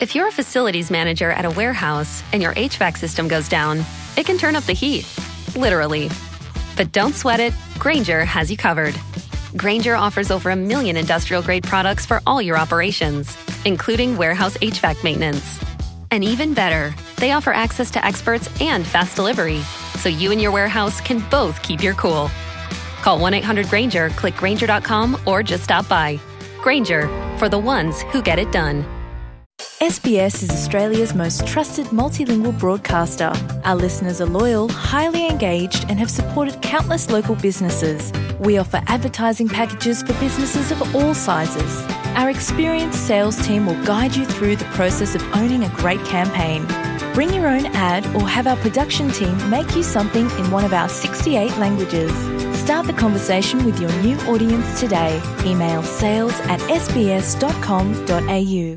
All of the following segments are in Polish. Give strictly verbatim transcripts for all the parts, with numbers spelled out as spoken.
If you're a facilities manager at a warehouse and your H V A C system goes down, it can turn up the heat, literally. But don't sweat it, Grainger has you covered. Grainger offers over a million industrial-grade products for all your operations, including warehouse H V A C maintenance. And even better, they offer access to experts and fast delivery, so you and your warehouse can both keep your cool. Call one eight hundred Grainger, click Grainger dot com, or just stop by. Grainger, for the ones who get it done. S B S is Australia's most trusted multilingual broadcaster. Our listeners are loyal, highly engaged, and have supported countless local businesses. We offer advertising packages for businesses of all sizes. Our experienced sales team will guide you through the process of owning a great campaign. Bring your own ad or have our production team make you something in one of our sixty-eight languages. Start the conversation with your new audience today. Email sales at s b s dot com dot a u.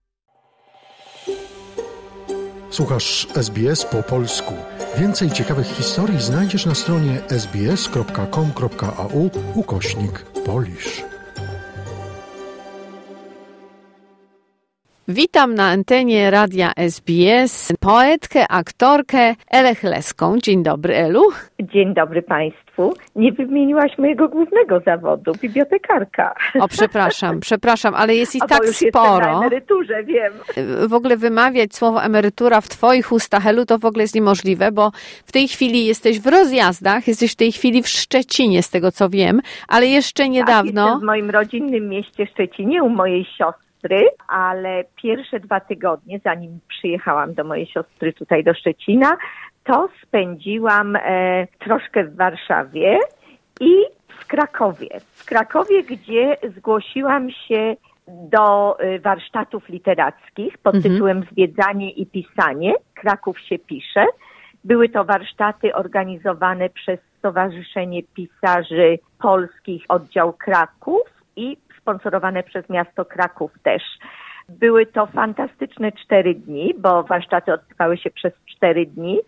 Słuchasz S B S po polsku. Więcej ciekawych historii znajdziesz na stronie s b s kropka com kropka a u ukośnik Polish. Witam na antenie Radia S B S poetkę, aktorkę Elę Chleską. Dzień dobry, Elu. Dzień dobry Państwu. Nie wymieniłaś mojego głównego zawodu, bibliotekarka. O, przepraszam, przepraszam, ale jest ich o, tak bo już sporo. Jestem na emeryturze, wiem. W ogóle wymawiać słowo emerytura w Twoich ustach, Elu, to w ogóle jest niemożliwe, bo w tej chwili jesteś w rozjazdach, jesteś w tej chwili w Szczecinie, z tego co wiem, ale jeszcze niedawno... Tak, jestem w moim rodzinnym mieście Szczecinie, u mojej siostry, ale pierwsze dwa tygodnie, zanim przyjechałam do mojej siostry tutaj do Szczecina, to spędziłam e, troszkę w Warszawie i w Krakowie. W Krakowie, gdzie zgłosiłam się do e, warsztatów literackich pod mhm. tytułem Zwiedzanie i pisanie. Kraków się pisze. Były to warsztaty organizowane przez Stowarzyszenie Pisarzy Polskich Oddział Kraków i sponsorowane przez miasto Kraków też. Były to fantastyczne cztery dni, bo warsztaty odbywały się przez cztery dni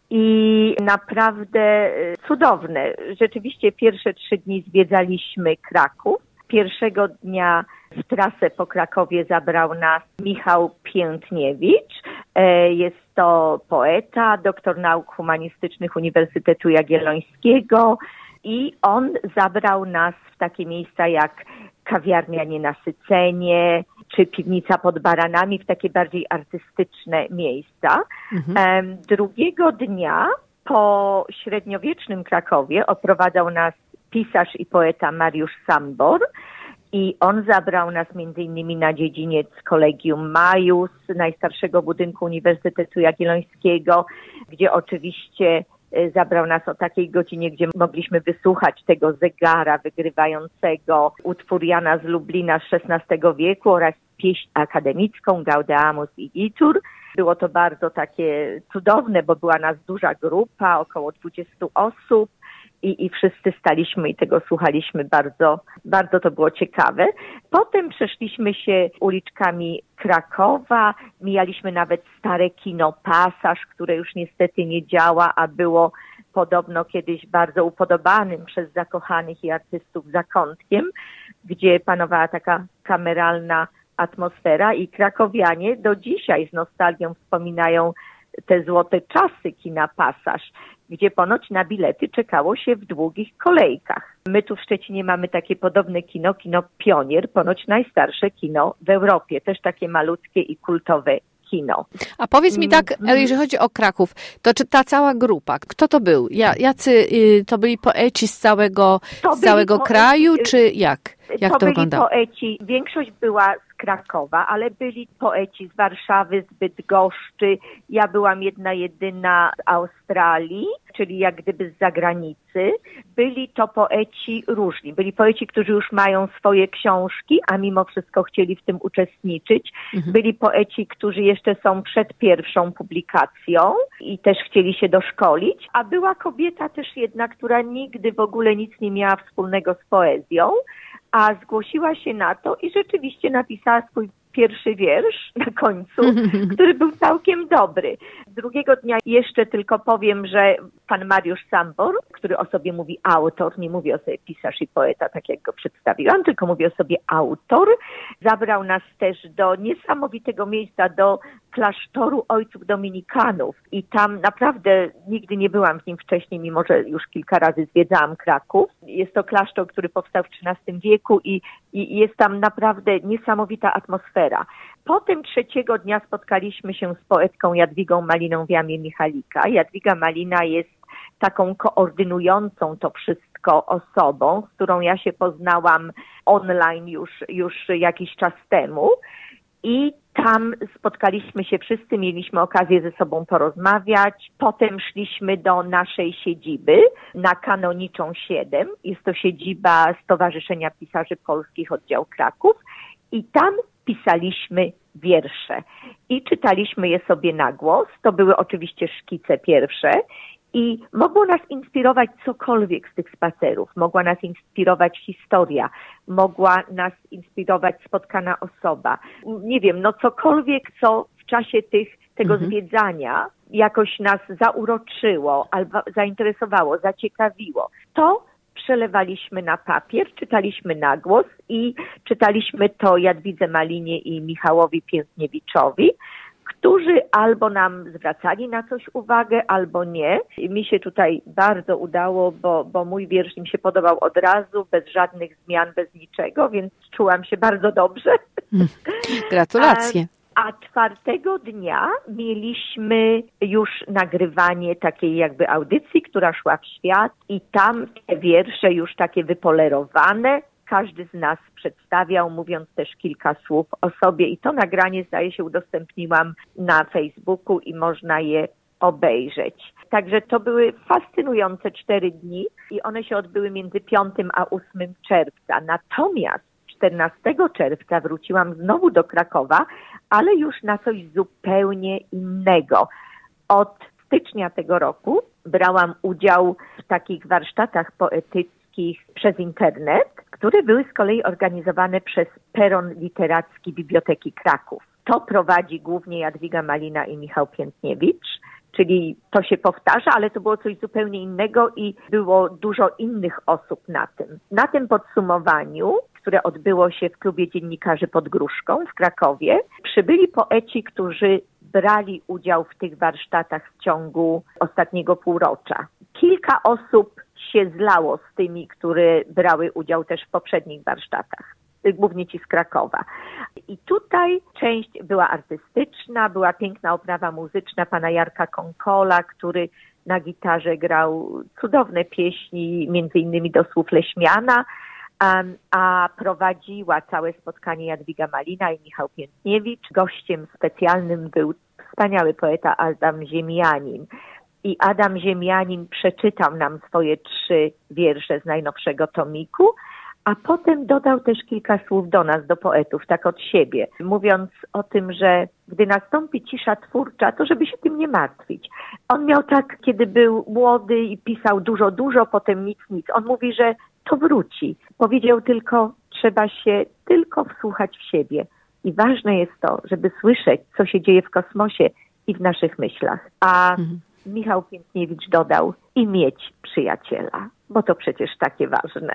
i naprawdę cudowne. Rzeczywiście pierwsze trzy dni zwiedzaliśmy Kraków. Pierwszego dnia w trasę po Krakowie zabrał nas Michał Piętniewicz. Jest to poeta, doktor nauk humanistycznych Uniwersytetu Jagiellońskiego i on zabrał nas w takie miejsca jak kawiarnia Nienasycenie, czy piwnica pod Baranami, w takie bardziej artystyczne miejsca. Mhm. Drugiego dnia po średniowiecznym Krakowie oprowadzał nas pisarz i poeta Mariusz Sambor i on zabrał nas między innymi na dziedziniec Collegium Maius, najstarszego budynku Uniwersytetu Jagiellońskiego, gdzie oczywiście zabrał nas o takiej godzinie, gdzie mogliśmy wysłuchać tego zegara wygrywającego utwór Jana z Lublina z szesnastego wieku oraz pieśń akademicką Gaudeamus Igitur. Było to bardzo takie cudowne, bo była nas duża grupa, około dwudziestu osób i, i wszyscy staliśmy i tego słuchaliśmy bardzo, bardzo to było ciekawe. Potem przeszliśmy się uliczkami Krakowa, mijaliśmy nawet stare kino Pasaż, które już niestety nie działa, a było podobno kiedyś bardzo upodobanym przez zakochanych i artystów zakątkiem, gdzie panowała taka kameralna atmosfera i krakowianie do dzisiaj z nostalgią wspominają te złote czasy kina Pasaż, gdzie ponoć na bilety czekało się w długich kolejkach. My tu w Szczecinie mamy takie podobne kino, kino Pionier, ponoć najstarsze kino w Europie, też takie malutkie i kultowe kino. A powiedz mi tak, jeżeli chodzi o Kraków, to czy ta cała grupa, kto to był? Jacy to byli poeci z całego, z całego poeci, kraju, czy jak? Jak to, to byli wyglądało? Poeci, większość była z Krakowa, ale byli poeci z Warszawy, z Bydgoszczy. Ja byłam jedna jedyna z Australii, czyli jak gdyby z zagranicy. Byli to poeci różni. Byli poeci, którzy już mają swoje książki, a mimo wszystko chcieli w tym uczestniczyć. Mhm. Byli poeci, którzy jeszcze są przed pierwszą publikacją i też chcieli się doszkolić. A była kobieta też jedna, która nigdy w ogóle nic nie miała wspólnego z poezją, a zgłosiła się na to i rzeczywiście napisała swój pierwszy wiersz na końcu, który był całkiem dobry. Drugiego dnia jeszcze tylko powiem, że pan Mariusz Sambor, który o sobie mówi autor, nie mówi o sobie pisarz i poeta, tak jak go przedstawiłam, tylko mówi o sobie autor, zabrał nas też do niesamowitego miejsca, do klasztoru ojców dominikanów i tam naprawdę nigdy nie byłam w nim wcześniej, mimo że już kilka razy zwiedzałam Kraków. Jest to klasztor, który powstał w trzynastym wieku i, i jest tam naprawdę niesamowita atmosfera. Potem trzeciego dnia spotkaliśmy się z poetką Jadwigą Maliną w Jamie Michalika. Jadwiga Malina jest taką koordynującą to wszystko osobą, z którą ja się poznałam online już, już jakiś czas temu. I tam spotkaliśmy się wszyscy, mieliśmy okazję ze sobą porozmawiać. Potem szliśmy do naszej siedziby na Kanoniczą siedem. Jest to siedziba Stowarzyszenia Pisarzy Polskich Oddział Kraków. I tam pisaliśmy wiersze. I czytaliśmy je sobie na głos. To były oczywiście szkice pierwsze. I mogło nas inspirować cokolwiek z tych spacerów. Mogła nas inspirować historia, mogła nas inspirować spotkana osoba. Nie wiem, no cokolwiek, co w czasie tych, tego mhm. zwiedzania jakoś nas zauroczyło, albo zainteresowało, zaciekawiło. To przelewaliśmy na papier, czytaliśmy na głos i czytaliśmy to Jadwidze Malinie i Michałowi Piętniewiczowi, którzy albo nam zwracali na coś uwagę, albo nie. I mi się tutaj bardzo udało, bo, bo mój wiersz im się podobał od razu, bez żadnych zmian, bez niczego, więc czułam się bardzo dobrze. Gratulacje. A, a czwartego dnia mieliśmy już nagrywanie takiej jakby audycji, która szła w świat i tam te wiersze już takie wypolerowane, każdy z nas przedstawiał, mówiąc też kilka słów o sobie i to nagranie, zdaje się, udostępniłam na Facebooku i można je obejrzeć. Także to były fascynujące cztery dni i one się odbyły między piątym a ósmym czerwca. Natomiast czternastego czerwca wróciłam znowu do Krakowa, ale już na coś zupełnie innego. Od stycznia tego roku brałam udział w takich warsztatach poetyckich przez internet, które były z kolei organizowane przez Peron Literacki Biblioteki Kraków. To prowadzi głównie Jadwiga Malina i Michał Piętniewicz, czyli to się powtarza, ale to było coś zupełnie innego i było dużo innych osób na tym. Na tym podsumowaniu, które odbyło się w Klubie Dziennikarzy pod Gruszką w Krakowie, przybyli poeci, którzy brali udział w tych warsztatach w ciągu ostatniego półrocza. Kilka osób się zlało z tymi, które brały udział też w poprzednich warsztatach, głównie ci z Krakowa. I tutaj część była artystyczna, była piękna oprawa muzyczna pana Jarka Konkola, który na gitarze grał cudowne pieśni, między innymi do słów Leśmiana, um, a prowadziła całe spotkanie Jadwiga Malina i Michał Piętniewicz. Gościem specjalnym był wspaniały poeta Adam Ziemianin. I Adam Ziemianin przeczytał nam swoje trzy wiersze z najnowszego tomiku, a potem dodał też kilka słów do nas, do poetów, tak od siebie, mówiąc o tym, że gdy nastąpi cisza twórcza, to żeby się tym nie martwić. On miał tak, kiedy był młody i pisał dużo, dużo, potem nic, nic. On mówi, że to wróci. Powiedział tylko, trzeba się tylko wsłuchać w siebie. I ważne jest to, żeby słyszeć, co się dzieje w kosmosie i w naszych myślach. A mhm. Michał Piętniewicz dodał i mieć przyjaciela, bo to przecież takie ważne.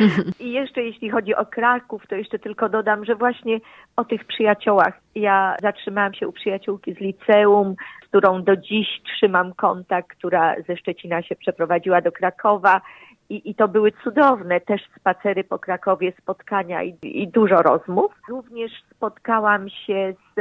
I jeszcze jeśli chodzi o Kraków, to jeszcze tylko dodam, że właśnie o tych przyjaciołach. Ja zatrzymałam się u przyjaciółki z liceum, z którą do dziś trzymam kontakt, która ze Szczecina się przeprowadziła do Krakowa. I, I to były cudowne też spacery po Krakowie, spotkania i, i dużo rozmów. Również spotkałam się z,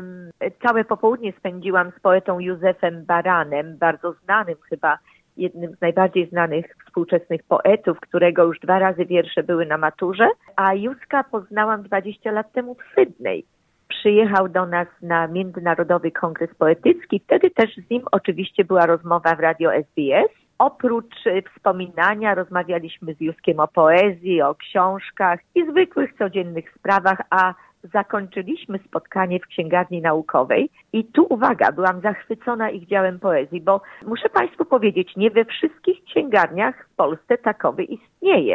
e, całe popołudnie spędziłam z poetą Józefem Baranem, bardzo znanym chyba, jednym z najbardziej znanych współczesnych poetów, którego już dwa razy wiersze były na maturze. A Józka poznałam dwadzieścia lat temu w Sydney. Przyjechał do nas na Międzynarodowy Kongres Poetycki. Wtedy też z nim oczywiście była rozmowa w Radio S B S. Oprócz wspominania rozmawialiśmy z Józkiem o poezji, o książkach i zwykłych, codziennych sprawach, a zakończyliśmy spotkanie w księgarni naukowej. I tu uwaga, byłam zachwycona ich działem poezji, bo muszę Państwu powiedzieć, nie we wszystkich księgarniach w Polsce takowy istnieje.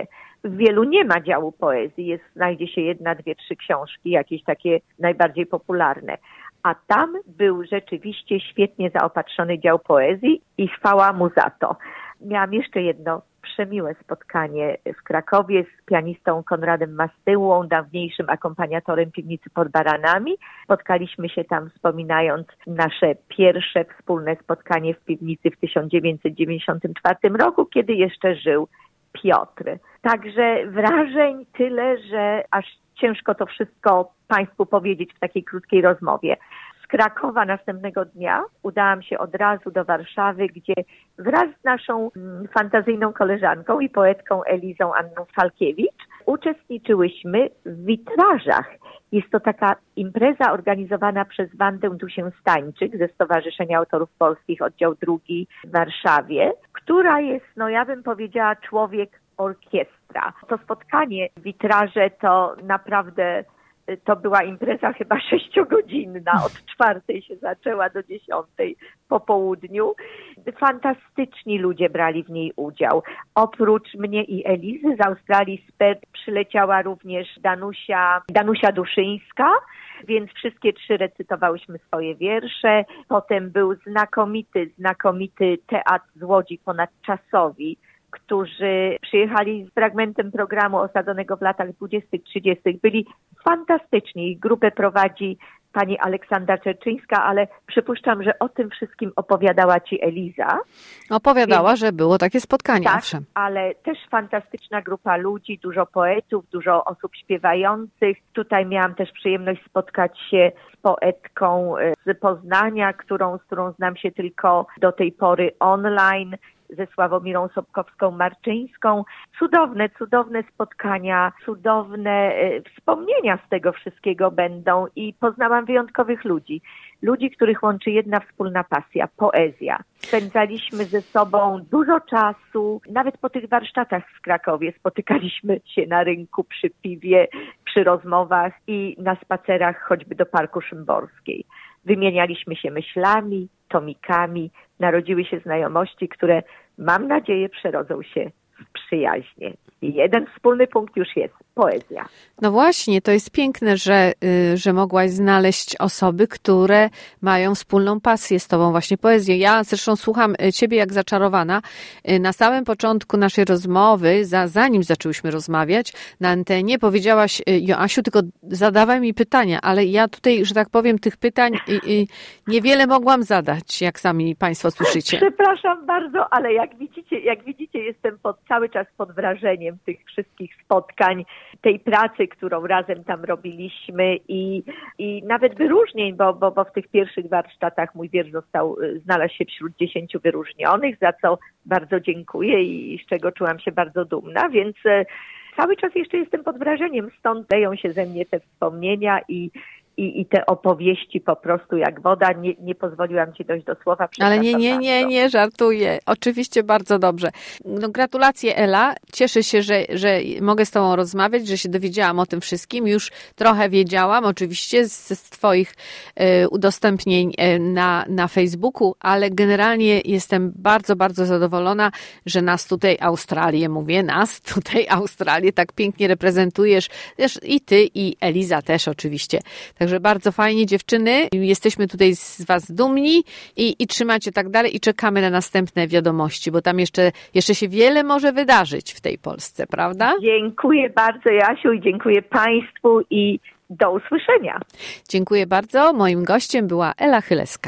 w wielu nie ma działu poezji, jest, znajdzie się jedna, dwie, trzy książki, jakieś takie najbardziej popularne. A tam był rzeczywiście świetnie zaopatrzony dział poezji i chwała mu za to. Miałam jeszcze jedno przemiłe spotkanie w Krakowie z pianistą Konradem Mastyłą, dawniejszym akompaniatorem Piwnicy pod Baranami. Spotkaliśmy się tam, wspominając nasze pierwsze wspólne spotkanie w piwnicy w tysiąc dziewięćset dziewięćdziesiątym czwartym roku, kiedy jeszcze żył Piotr. Także wrażeń tyle, że aż ciężko to wszystko Państwu powiedzieć w takiej krótkiej rozmowie. Z Krakowa następnego dnia udałam się od razu do Warszawy, gdzie wraz z naszą mm, fantazyjną koleżanką i poetką Elizą Anną Falkiewicz uczestniczyłyśmy w witrażach. Jest to taka impreza organizowana przez Wandę Dusię-Stańczyk ze Stowarzyszenia Autorów Polskich, oddział drugi w Warszawie, która jest, no ja bym powiedziała, człowiek orkiestra. To spotkanie, witraże to naprawdę... To była impreza chyba sześciogodzinna, od czwartej się zaczęła do dziesiątej po południu. Fantastyczni ludzie brali w niej udział. Oprócz mnie i Elizy z Australii z Perth przyleciała również Danusia, Danusia Duszyńska, więc wszystkie trzy recytowałyśmy swoje wiersze. Potem był znakomity, znakomity teatr z Łodzi Ponadczasowi, którzy przyjechali z fragmentem programu osadzonego w latach dwudziestych, trzydziestych. Byli fantastyczni. Ich grupę prowadzi pani Aleksandra Czerczyńska, ale przypuszczam, że o tym wszystkim opowiadała Ci Eliza. Opowiadała, Więc, że było takie spotkanie, tak, owszem. Ale też fantastyczna grupa ludzi, dużo poetów, dużo osób śpiewających. Tutaj miałam też przyjemność spotkać się z poetką z Poznania, którą, z którą znam się tylko do tej pory online, ze Sławomirą Sobkowską-Marczyńską. Cudowne, cudowne spotkania, cudowne e, wspomnienia z tego wszystkiego będą i poznałam wyjątkowych ludzi. Ludzi, których łączy jedna wspólna pasja, poezja. Spędzaliśmy ze sobą dużo czasu, nawet po tych warsztatach w Krakowie spotykaliśmy się na rynku, przy piwie, przy rozmowach i na spacerach choćby do Parku Szymborskiej. Wymienialiśmy się myślami, tomikami, narodziły się znajomości, które mam nadzieję przerodzą się w przyjaźnie. I jeden wspólny punkt już jest, poezja. No właśnie, to jest piękne, że, że mogłaś znaleźć osoby, które mają wspólną pasję z tobą, właśnie poezję. Ja zresztą słucham ciebie jak zaczarowana. Na samym początku naszej rozmowy, za, zanim zaczęłyśmy rozmawiać na antenie, powiedziałaś: Joasiu, tylko zadawaj mi pytania, ale ja tutaj, że tak powiem, tych pytań i, i niewiele mogłam zadać, jak sami Państwo słyszycie. Przepraszam bardzo, ale jak widzicie, jak widzicie, jestem pod, cały czas pod wrażeniem tych wszystkich spotkań, tej pracy, którą razem tam robiliśmy i, i nawet wyróżnień, bo, bo, bo w tych pierwszych warsztatach mój wiersz został, znalazł się wśród dziesięciu wyróżnionych, za co bardzo dziękuję i z czego czułam się bardzo dumna, więc cały czas jeszcze jestem pod wrażeniem, stąd leją się ze mnie te wspomnienia i I, i te opowieści po prostu jak woda. Nie, nie pozwoliłam Ci dojść do słowa. Ale nie, nie, nie, nie, żartuję. Oczywiście bardzo dobrze. No, gratulacje, Ela. Cieszę się, że, że mogę z Tobą rozmawiać, że się dowiedziałam o tym wszystkim. Już trochę wiedziałam, oczywiście, z, z Twoich e, udostępnień e, na, na Facebooku, ale generalnie jestem bardzo, bardzo zadowolona, że nas tutaj, Australię, mówię, nas tutaj, Australię, tak pięknie reprezentujesz. Też i Ty, i Eliza też oczywiście. Także bardzo fajnie, dziewczyny. Jesteśmy tutaj z Was dumni i, i trzymacie tak dalej i czekamy na następne wiadomości, bo tam jeszcze, jeszcze się wiele może wydarzyć w tej Polsce, prawda? Dziękuję bardzo, Jasiu, i dziękuję Państwu i do usłyszenia. Dziękuję bardzo. Moim gościem była Ela Chyleska.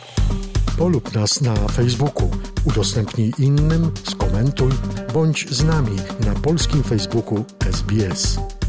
Polub nas na Facebooku, udostępnij innym, skomentuj, bądź z nami na polskim Facebooku S B S.